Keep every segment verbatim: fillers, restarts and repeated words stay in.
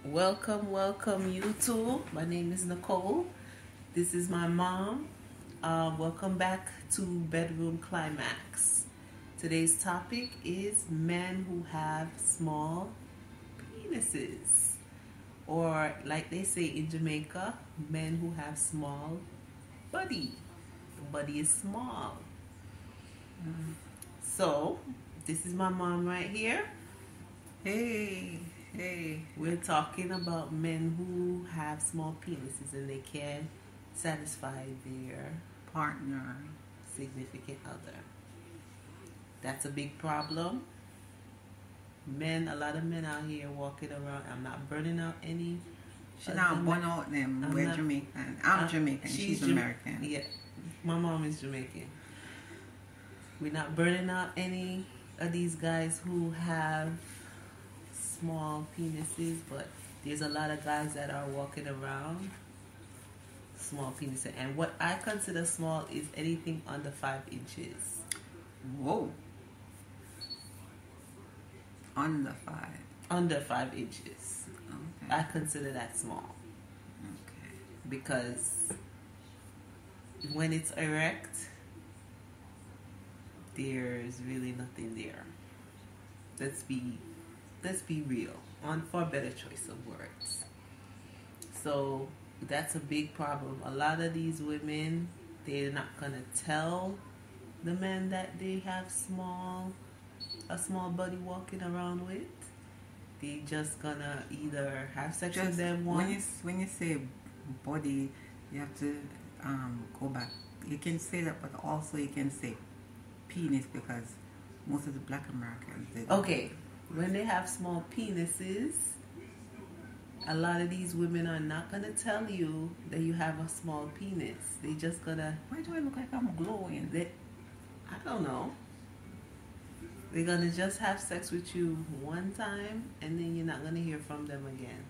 Welcome, welcome YouTube. My name is Nicole. This is my mom. Uh, welcome back to Bedroom Climax. Today's topic is men who have small penises. Or like they say in Jamaica, men who have small body. The body is small. Mm. So, this is my mom right here. Hey, hey. We're talking about men who have small penises and they can't satisfy their Partner. significant other. That's a big problem. Men, a lot of men out here walking around. I'm not burning out any. She not burn out them. I'm We're not- Jamaican. I'm uh, Jamaican. She's, Jam- American. Yeah, my mom is Jamaican. We're not burning out any of these guys who have small penises, but there's a lot of guys that are walking around small penises. And what I consider small is anything under five inches. Whoa. Under five. Under five inches. Okay. I consider that small Okay. because when it's erect, there's really nothing there. Let's be let's be real, on for a better choice of words. So that's a big problem. A lot of these women, they're not gonna tell the men that they have small a small body walking around with. They just gonna either have sex with Just them when you once. when you say body, you have to um go back. You can say that, but also you can say penis because most of the Black Americans they don't. Okay, when they have small penises, a lot of these women are not gonna tell you that you have a small penis. They just gonna, Why do I look like I'm glowing? they, I don't know. They're gonna just have sex with you one time, and then you're not gonna hear from them again.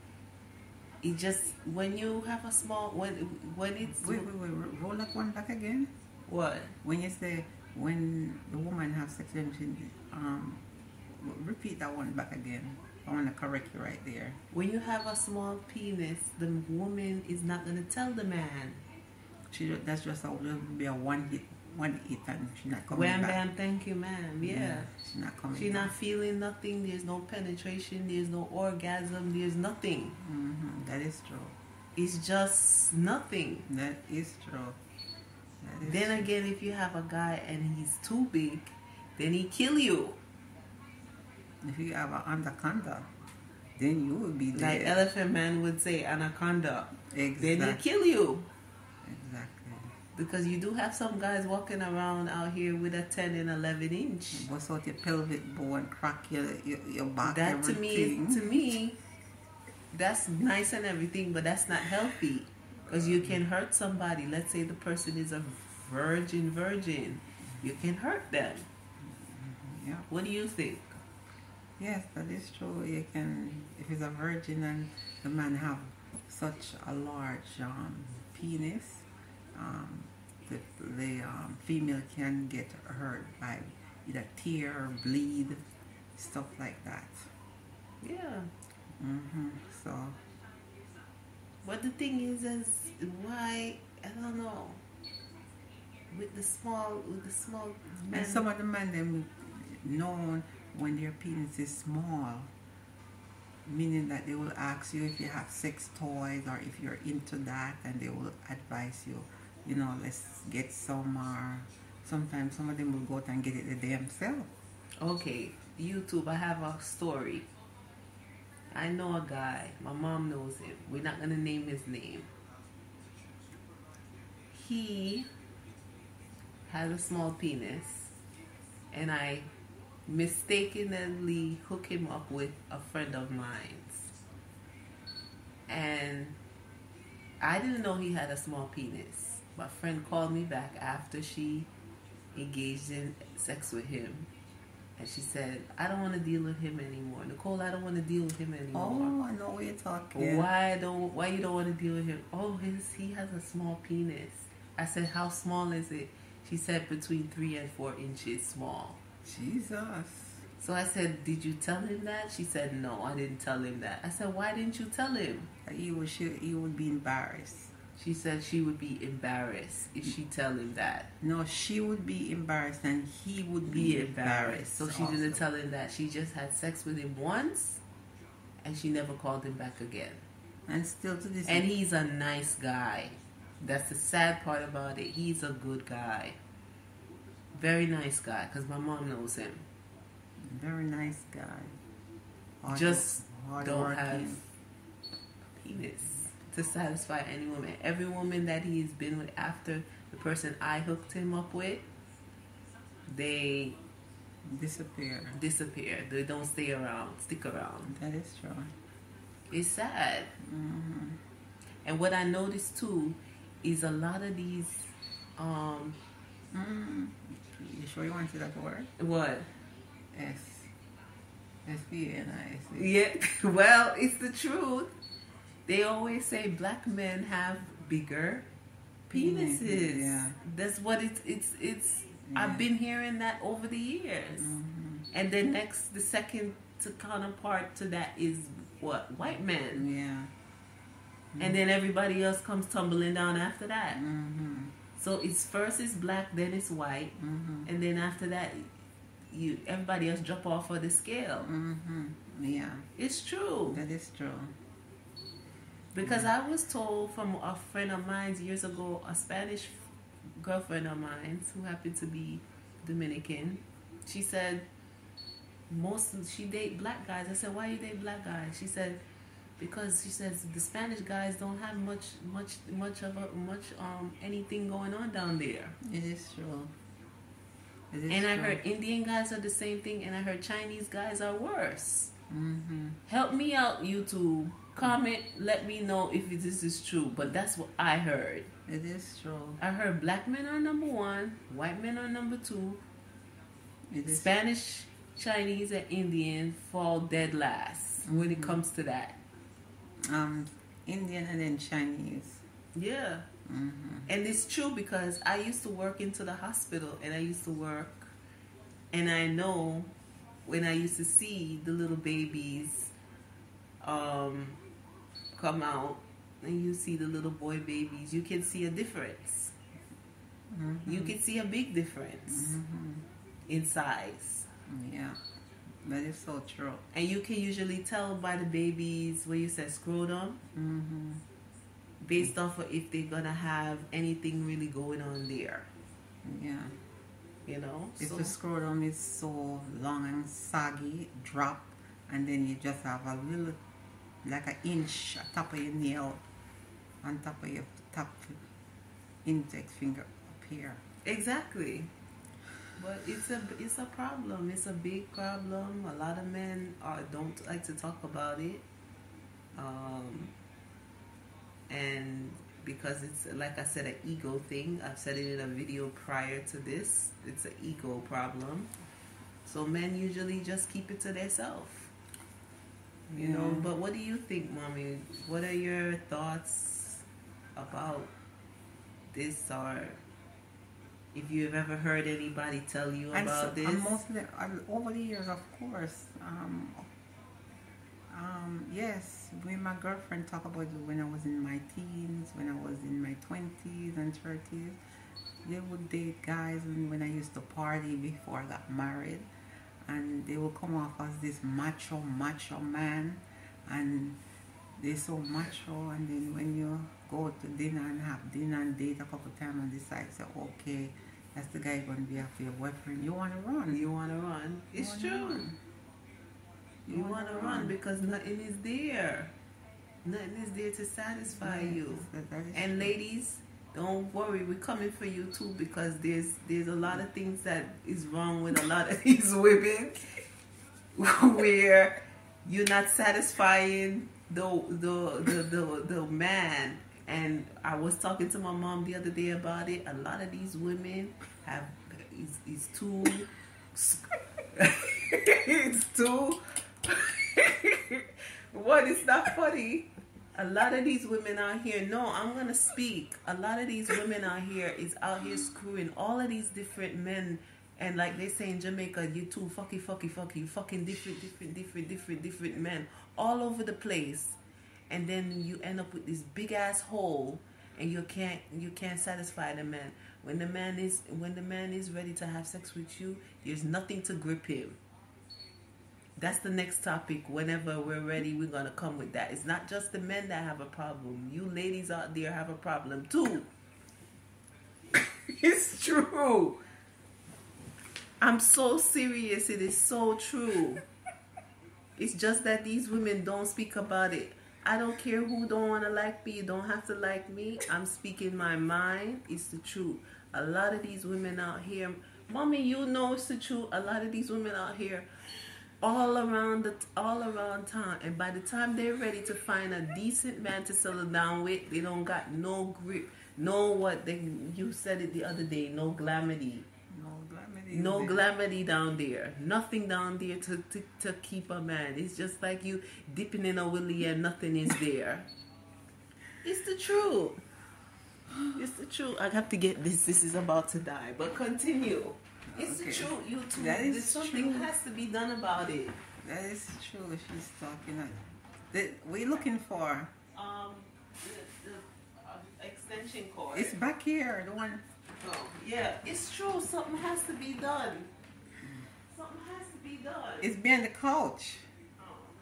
It just when you have a small when when it's Wait, wait, wait. Roll that one back again. what When you say when the woman has sex, then she, um, repeat that one back again. I want to correct you right there. when you have a small penis, the woman is not gonna tell the man. She that's just a will be a one hit, one hit, and she's not coming Wham back. bam, thank you, ma'am. Yeah. she's not coming. She's back. not feeling nothing. There's no penetration. There's no orgasm. There's nothing. Mm-hmm. That is true. It's just nothing. That is true. That is Then true. again, if you have a guy and he's too big, then he kill you. If you have an anaconda, then you will be Like dead. Elephant Man would say, anaconda. Exactly. Then he kill you. Exactly. Because you do have some guys walking around out here with a ten and eleven inch. Bust out your pelvic bone, crack your your, your back. That to me, everything. to me, that's nice and everything, but that's not healthy. Because you can hurt somebody. Let's say the person is a virgin, virgin. You can hurt them. Yeah. What do you think? Yes, that is true. You can, if it's a virgin and the man have such a large um, penis, um, the, the um, female can get hurt by either tear or bleed, stuff like that. Yeah. hmm So, But the thing is, is why, I don't know. With the small, with the small men. and some of the men them know when their penis is small, meaning that they will ask you if you have sex toys or if you're into that, and they will advise you, you know, let's get some. Uh, sometimes some of them will go out and get it themselves. Okay, YouTube, I have a story. I know a guy. My mom knows him. We're not going to name his name. He has a small penis, and I mistakenly hook him up with a friend of mine's. And I didn't know he had a small penis. My friend called me back after she engaged in sex with him. And she said, I don't want to deal with him anymore. Nicole, I don't want to deal with him anymore. Oh, I know what you're talking. Why don't why you don't want to deal with him? Oh, his he has a small penis. I said, how small is it? She said between three and four inches small. Jesus. So I said, did you tell him that? She said, no, I didn't tell him that. I said, why didn't you tell him? He would, she, he would be embarrassed. She said she would be embarrassed if she tell him that. No, she would be embarrassed and he would be, Be embarrassed. embarrassed. So she also. didn't tell him that. She just had sex with him once and she never called him back again. And still to this And he's a nice guy. That's the sad part about it. He's a good guy. Very nice guy, because my mom knows him. Very nice guy. Hard, Just hard don't working. have penis to satisfy any woman. Every woman that he's been with after the person I hooked him up with, they Disappear. disappear. They don't stay around, stick around. That is true. It's sad. Mm-hmm. And what I noticed too is a lot of these, um, Mm. You sure you want to see that word? what? S. S P A N I S. Yeah, well, it's the truth. They always say black men have bigger penises. Penises, yeah. That's what it's, it's, it's, Yeah. I've been hearing that over the years. Mm-hmm. And then next, the second to counterpart to that is what? White men. Yeah. And then everybody else comes tumbling down after that. Mm-hmm. So it's first it's black, then it's white, Mm-hmm. and then after that, you everybody else drop off of the scale. Mm-hmm. Yeah. It's true. That is true. Because I was told from a friend of mine years ago, a Spanish girlfriend of mine who happened to be Dominican, she said most she date black guys. I said, why you date black guys? She said, because she says the Spanish guys don't have much much much of a much um anything going on down there. It is true. It is And I true. heard Indian guys are the same thing, and I heard Chinese guys are worse. Mm-hmm. Help me out, YouTube. Comment, let me know if this is true. But that's what I heard. It is true. I heard black men are number one, white men are number two, It is. Spanish, Chinese, and Indian fall dead last when it Mhm. comes to that. Um, Indian and then Chinese. Yeah. Mm-hmm. And it's true because I used to work into the hospital, and I used to work, and I know when I used to see the little babies um, come out, and you see the little boy babies, you can see a difference. Mm-hmm. You can see a big difference Mm-hmm. in size. Yeah, that is so true. And you can usually tell by the babies when you say scrotum, Mm-hmm. based off of if they're gonna have anything really going on there. Yeah. You know? If So- the scrotum is so long and saggy, drop, and then you just have a little, like an inch on top of your nail, on top of your top index finger up here. Exactly. But it's a it's a problem. It's a big problem. A lot of men are don't like to talk about it. Um, and because it's like I said, an ego thing. I've said it in a video prior to this. It's an ego problem. So men usually just keep it to themselves. You know, Yeah. but what do you think, Mommy? What are your thoughts about this, or if you've ever heard anybody tell you And about so, this? and mostly and over the years, of course. Um, um, yes, me and my girlfriend talk about it when I was in my teens, when I was in my twenties and thirties. They would date guys, and when I used to party before I got married, and they would come off as this macho, macho man, and they're so macho. And then when you go to dinner and have dinner and date a couple times and decide, say, okay, that's the guy going to be after your boyfriend, you want to run. You want to run. You It's wanna true. run. You want to run because nothing is there. Nothing is there to satisfy Yes, you. that- that is And true. ladies, don't worry, we're coming for you too, because there's there's a lot of things that is wrong with a lot of these women where you're not satisfying the the the the, the man. And I was talking to my mom the other day about it. A lot of these women have is is too it's too what is not funny. A lot of these women out here, no, I'm going to speak. A lot of these women out here is out here screwing all of these different men And like they say in Jamaica, you two fucky, fucky, fucky, fucking different, different, different, different, different men all over the place, and then you end up with this big ass hole, and you can't you can't satisfy the man. When the man is when the man is ready to have sex with you, there's nothing to grip him. That's the next topic. Whenever we're ready, we're gonna come with that. It's not just the men that have a problem. You ladies out there have a problem too. It's true. I'm so serious. It is so true. It's just that these women don't speak about it. I don't care who don't want to like me. You don't have to like me. I'm speaking my mind. It's the truth. A lot of these women out here, mommy, you know it's the truth. A lot of these women out here, all around the all around town, and by the time they're ready to find a decent man to settle down with, they don't got no grip, no what they. You said it the other day. No glamity. No glamity down there. Nothing down there to, to, to keep a man. It's just like you dipping in a willy and nothing is there. It's the truth. It's the truth. I have to get this. This is about to die. But continue. It's okay. The truth. You too. That is something true. Has to be done about it. That is true. She's talking. That we're looking for. Um, the, the uh, extension cord. It's back here. The one. Oh, yeah, it's true. Something has to be done. Something has to be done. It's behind the couch. Oh.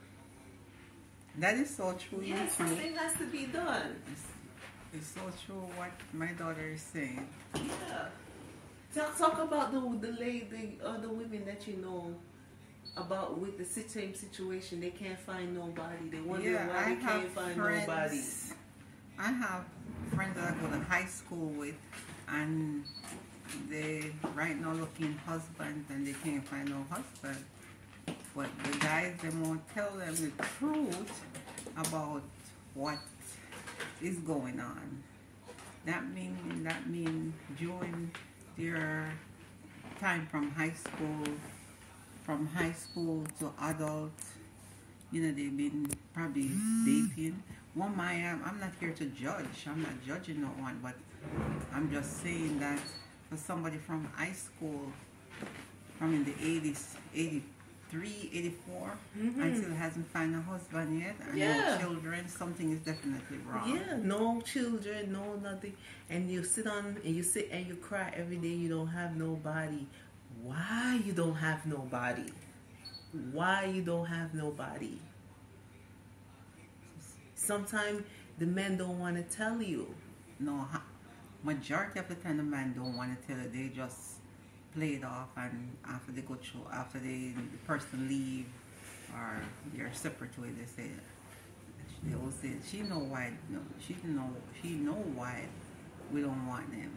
That is so true. Yeah, something has to be done. It's, it's so true what my daughter is saying. Yeah. Talk, talk about the the lady, the other women that you know about with the same situation. They can't find nobody. They wonder yeah, why I they can't find friends, nobody. I have friends that I go to high school with. And they right now looking husbands and they can't find no husband. But the guys, they won't tell them the truth about what is going on. That mean that mean during their time from high school, from high school to adult, you know, they've been probably dating. One my um, I'm not here to judge. I'm not judging no one, but I'm just saying that for somebody from high school, from in the eighties, eighty-three, eighty-four, mm-hmm. and still hasn't found a husband yet, and yeah. no children, something is definitely wrong. Yeah, no children, no nothing. And you sit on, and you sit and you cry every day you don't have nobody. Why you don't have nobody? Why you don't have nobody? Sometimes the men don't want to tell you. No, majority of the time the men don't want to tell it. They just play it off, and after they go through, after they the person leave or they're separate way, they say they will say she know why. No, she know she know why we don't want them.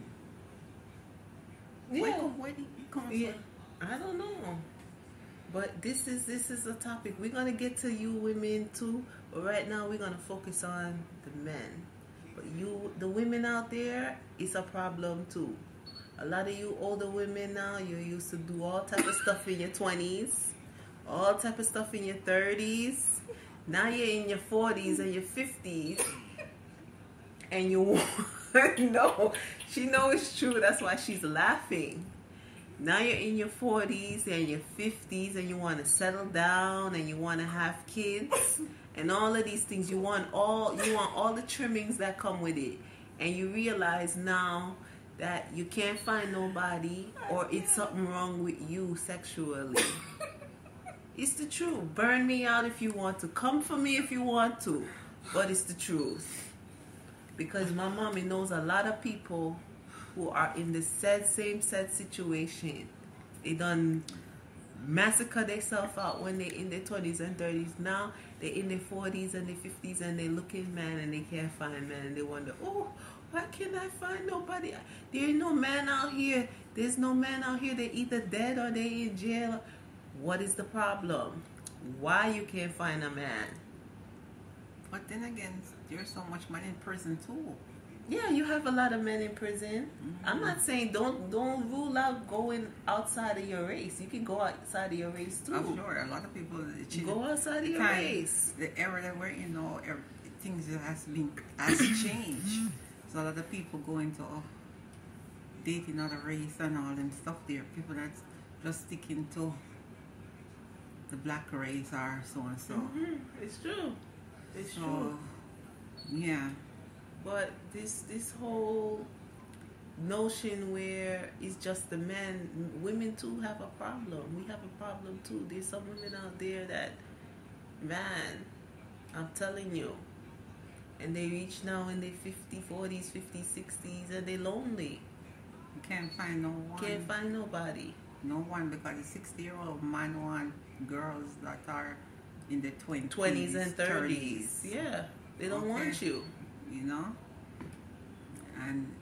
Yeah, where, where did it come yeah. I don't know. But this is this is a topic. We're gonna get to you women too. But right now we're gonna focus on the men. But you, the women out there, it's a problem too. A lot of you older women now, you used to do all type of stuff in your twenties, all type of stuff in your thirties. Now you're in your forties and your fifties, and you no, she knows it's true. That's why she's laughing. Now you're in your forties and your fifties, and you want to settle down and you want to have kids and all of these things. You want all you want all the trimmings that come with it, and you realize now that you can't find nobody, or it's something wrong with you sexually. It's the truth. Burn me out if you want to. Come for me if you want to. But it's the truth. Because my mommy knows a lot of people who are in the sad, same sad situation. They done massacre themselves out when they're in their twenties and thirties. Now they're in their forties and their fifties, and they're looking man and they can't find man, and they wonder, oh, why can't I find nobody? There ain't no man out here. There's no man out here. They're either dead or they're in jail. What is the problem? Why you can't find a man? But then again, there's so much money in prison too. Yeah, you have a lot of men in prison. Mm-hmm. I'm not saying don't don't rule out going outside of your race. You can go outside of your race too. I'm sure a lot of people go outside of your time, race. The era that we're in now, every, things has been has changed. So a lot of people go into oh, dating other race and all them stuff there. People that's just sticking to the black race or so and so. Mm-hmm. It's true. It's so, true. Yeah. But this this whole notion where it's just the men, women too have a problem. We have a problem too. There's some women out there that, man, I'm telling you, and they reach now in their fifties, forties, fifties, sixties, and they're lonely. You can't find no one. Can't find nobody. No one, because a sixty-year-old man want girls that are in the twenties, twenties and thirties. thirties. Yeah, they don't Okay. want you. You know? And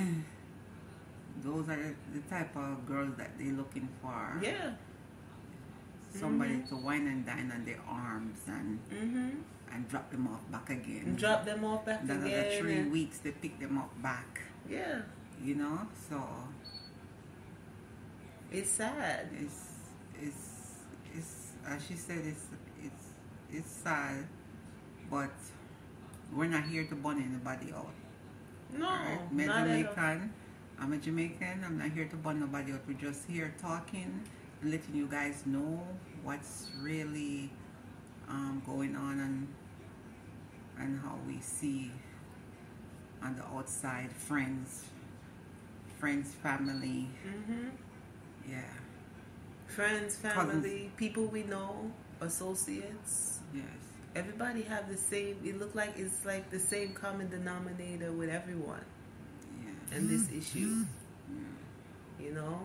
those are the type of girls that they're looking for. Yeah. Somebody Mhm. to wine and dine on their arms and Mm-hmm. and drop them off back again. And drop them off back Then again. another three and- weeks they pick them up back. Yeah. You know? So It's sad. it's it's it's as she said, it's it's it's sad, but we're not here to burn anybody out. No, Alright? I'm a not at all. Jamaican. I'm a Jamaican. I'm not here to burn nobody out. We're just here talking and letting you guys know what's really um, going on and and how we see on the outside friends, friends, family. Mm-hmm. Yeah. Friends, family, people we know, associates. Yes. Everybody have the same. It look like it's like the same common denominator with everyone Yeah. and this issue. Yeah. You know,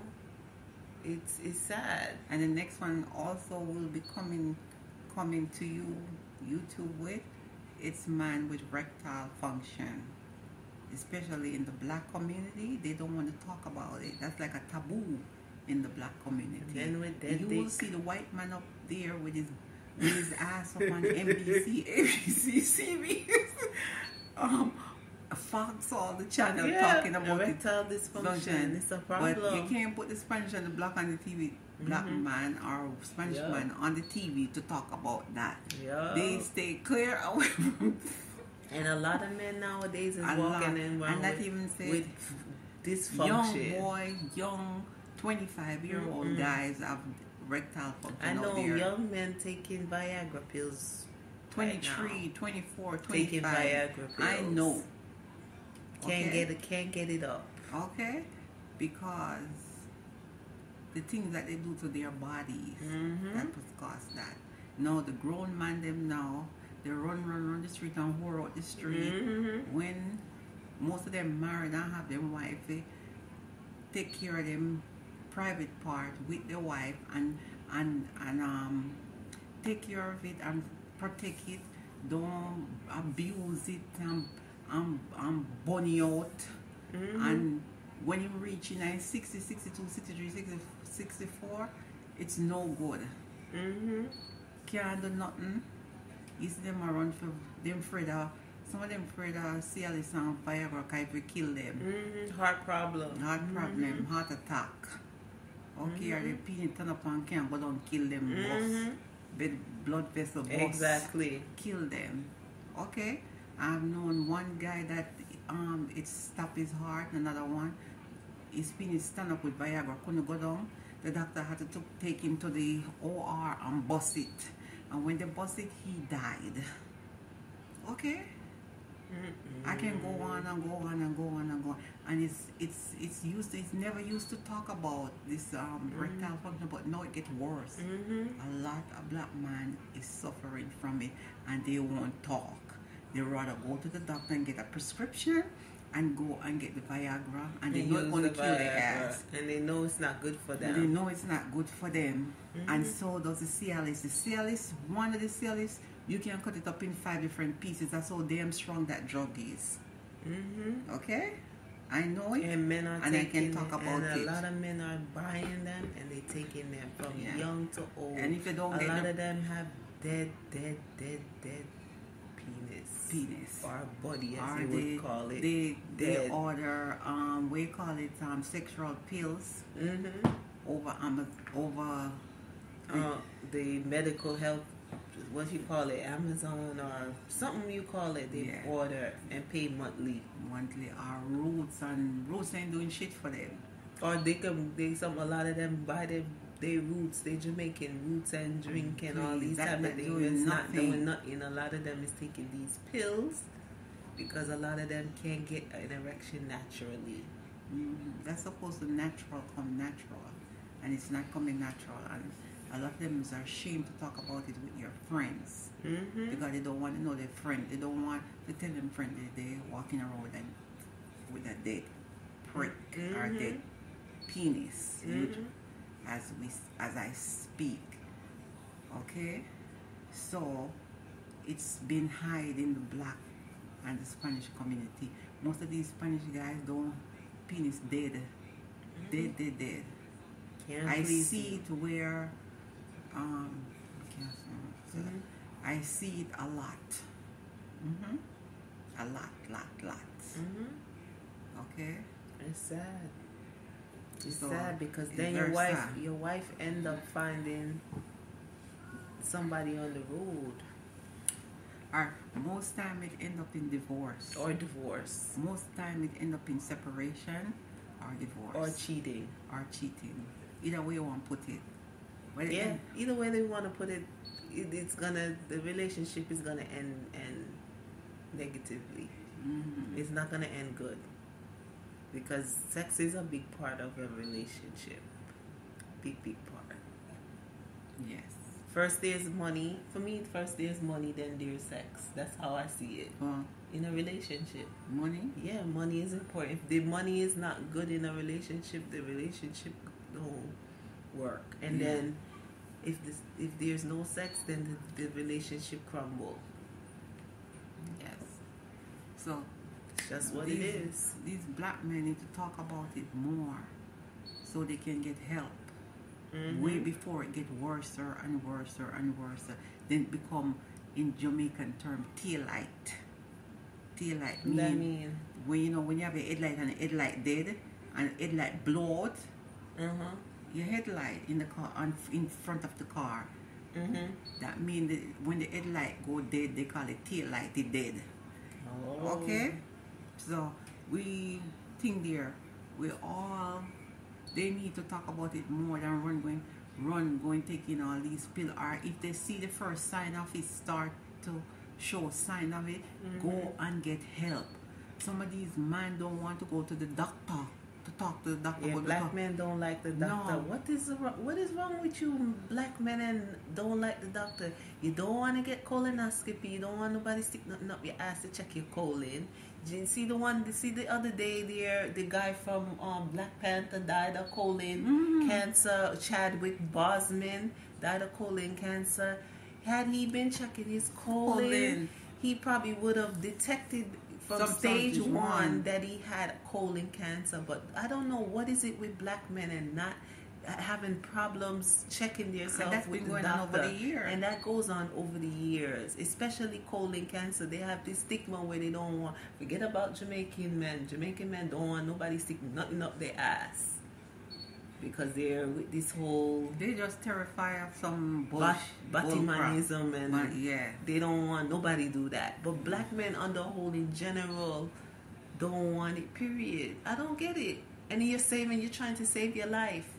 it's it's sad. And the next one also will be coming coming to you YouTube with. It's man with erectile function. Especially in the black community, they don't want to talk about it. That's like a taboo in the black community. And then with that you dick. will see the white man up there with his with his ass up on N B C, A B C, C B S, um, Fox, all the channel Yeah, talking about it. erectile dysfunction. It's a problem. But you can't put the Spanish and the black on the T V, black Mhm. man or Spanish Yeah. man on the T V to talk about that. Yeah. They stay clear away from And a lot of men nowadays is A walking lot. in around And not with, even say with young dysfunction. boy, young twenty-five year old Mm-mm. guys have erectile function I know out there. young men taking Viagra pills. right twenty-three, now. twenty-four, Taking twenty-five. Viagra pills. I know. Can't Okay? get it. Can't get it up. Okay? Because the things that they do to their bodies, Mhm. that was cause that. Now the grown man them now, they run, run, run the street and whore out the street. Mhm. When most of them married and have them wife, they take care of them private part with the wife and and and um take care of it and protect it. Don't abuse it and and, and bunny out. Mhm. And when you reach in sixty, sixty-two, sixty-three, sixty, sixty-four, it's no good. Mhm. Can't do nothing. You see them around for them afraid of some of them afraid of Cialis and Viagra if we kill them. Mhm. Heart problem. Heart Mhm. problem, heart attack. Okay, or Mhm. they peeing turn up and can't go down kill them, Mhm. bust. Bed, blood vessel bust. Exactly. Kill them. Okay? I've known one guy that um it stopped his heart, another one. His penis stand up with Viagra, couldn't go down. The doctor had to t- take him to the O R and bust it. And when they bust it, he died. Okay? Mm-mm. I can go on and go on and go on and go on. And it's it's it's used it's never used to talk about this um Mhm. erectile function, but now it gets worse. Mhm. A lot of black man is suffering from it and they won't talk. They rather go to the doctor and get a prescription and go and get the Viagra and they And know use it's going to the kill their Viagra, ass. and they know it's not good for They them. know it's not good for them. And Mhm. so does the Cialis. The Cialis, one of the Cialis, you can cut it up in five different pieces. That's how damn strong that drug is. Mhm. Okay? I know it. And men are And I taking can talk it, about and a it. lot of men are buying them, and they taking them from Yeah. young to old. And if you don't a get lot the of them have dead, dead, dead, dead penis, penis. or body, as Or they they, would call it. they, they dead. order, um, we call it um, sexual pills Mhm. over Amazon, over Uh, the medical health, what you call it, Amazon or something you call it. They Yeah. order and pay monthly, monthly, or Roots, and Roots ain't doing shit for them. or they can. They some a lot of them buy them they roots, they Jamaican roots and drink and all Please, these that- type of that things. doing It's not nothing. doing nothing. A lot of them is taking these pills because a lot of them can't get an erection naturally. Mm, that's supposed to natural come natural, and it's not coming natural. And a lot of them are ashamed to talk about it with your friends Mm-hmm. because they don't want to know their friend. They don't want to tell them friend that they're walking around with, an, with a dead prick or a Mhm. dead penis. Mm-hmm. As we as I speak, okay. So it's been hid in the black and the Spanish community. Most of these Spanish guys don't penis dead, dead, dead, dead. Can't I please see you. it where um, can't say- so Mhm. I see it a lot. Mm-hmm. A lot, lot, lot. Mhm. Okay. It's sad. It's So, sad because it's then your very wife, sad. your wife end up finding somebody on the road Or most time it end up in divorce. or divorce Most time it end up in separation or divorce or cheating. or cheating. Either way you want to put it. But it Yeah, end- either way they want to put it, it, it's gonna the relationship is gonna end end negatively. Mhm. It's not gonna end good because sex is a big part of a relationship. Big big part. Yes. First there's money. For me, first there's money, then there's sex. That's how I see it Well, in a relationship. money. Yeah, money is important. If the money is not good in a relationship, the relationship don't work. And Yeah. then if this if there's no sex, then the, the relationship crumble. Yes. So It's just what these, it is. These black men need to talk about it more so they can get help. Mhm. Way before it get worse and worse and worse. Then it become in Jamaican term tail light. Tail light What that meaning mean? when you know when you have a headlight and a headlight dead and headlight blow out, Uh-huh. your headlight in the car on in front of the car. Mm-hmm. That means that when the headlight go dead, they call it tail light it dead. Oh. Okay? So we think there we all they need to talk about it more than run going run going taking all these pills, or if they see the first sign of it start to show sign of it, Mm-hmm. go and get help. Some of these men don't want to go to the doctor to talk to the doctor Yeah, about the black doc- men don't like the doctor. No. What is the, wro- what is wrong with you, black men, and don't like the doctor? You don't want to get colonoscopy. You don't want nobody stick nothing up your ass to check your colon. Did you see the one? You see the other day there, the guy from um, Black Panther died of colon Mhm. cancer. Chadwick Boseman died of colon cancer. Had he been checking his colon, Colon. he probably would have detected from Some- stage stage one one. that he had colon cancer. But I don't know what is it with black men and not having problems checking themselves that's with been the going on doctor. over the years. And that goes on over the years, especially colon cancer. They have this stigma where they don't want, forget about Jamaican men. Jamaican men don't want nobody sticking nothing up their ass because they're with this whole They just terrify of some bull, bat- bull crap. Batimanism and But yeah, they don't want nobody do that. But black men on the whole in general don't want it, period. I don't get it. And you're saving, you're trying to save your life.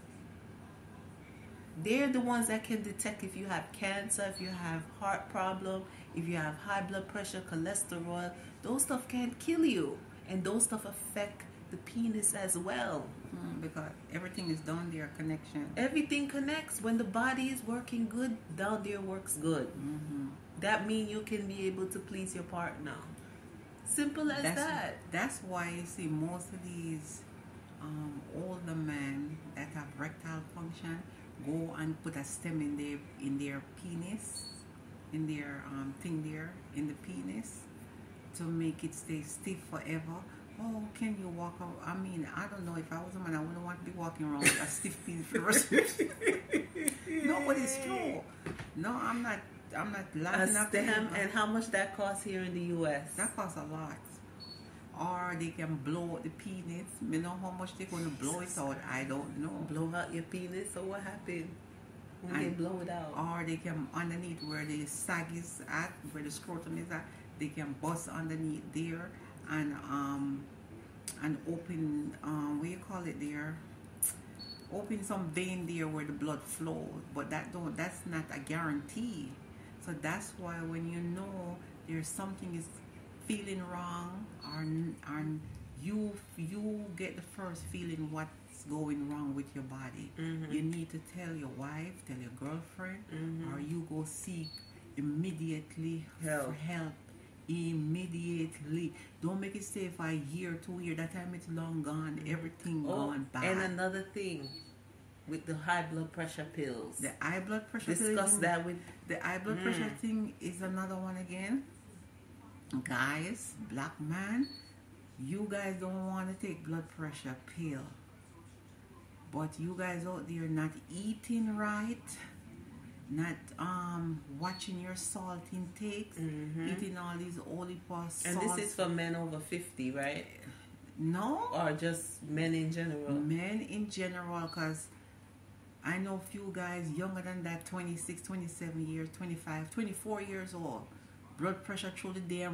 They're the ones that can detect if you have cancer, if you have heart problem, if you have high blood pressure, cholesterol. Those stuff can kill you. And those stuff affect the penis as well. mm, because everything is down there connection. Everything connects. When the body is working good, down there works good. Mm-hmm. That means you can be able to please your partner. Simple as That's that. that's why you see most of these um, older men that have rectal function go and put a stem in their in their penis, in their um, thing there in the penis to make it stay stiff forever. Oh, can you walk around? I mean, I don't know. If I was a man, I wouldn't want to be walking around with a stiff penis for the rest of No, but it's true. No, I'm not. I'm not A laughing at stem, them. and how much that costs here in the U S? That costs a lot. Or they can blow out the penis. You know how much they're going to blow it out? I don't know. Blow out your penis, so what happened when they And- blow it out? Or they can, underneath where the sag is at, where the scrotum is at, they can bust underneath there and um and open, um what you call it there? open some vein there where the blood flows, but that don't that's not a guarantee. So that's why when you know there's something is feeling wrong, or or you you get the first feeling what's going wrong with your body, Mm-hmm. you need to tell your wife, tell your girlfriend, Mm-hmm. or you go seek immediately Help. for help. Immediately. Don't make it stay for a year, two years. That time it's long gone. Everything Oh, gone bad. and another thing with the high blood pressure pills. The high blood pressure pill Discuss is- that with. The high blood Mm. pressure thing is another one again. Guys, black man, you guys don't want to take blood pressure pill. But you guys out there not eating right, not um watching your salt intake, Mhm. eating all these holy sauce. And this is for men over fifty, right? no Or just men in general? men in general, because I know few guys younger than that, twenty-six, twenty-seven years, twenty-five, twenty-four years old, blood pressure through the damn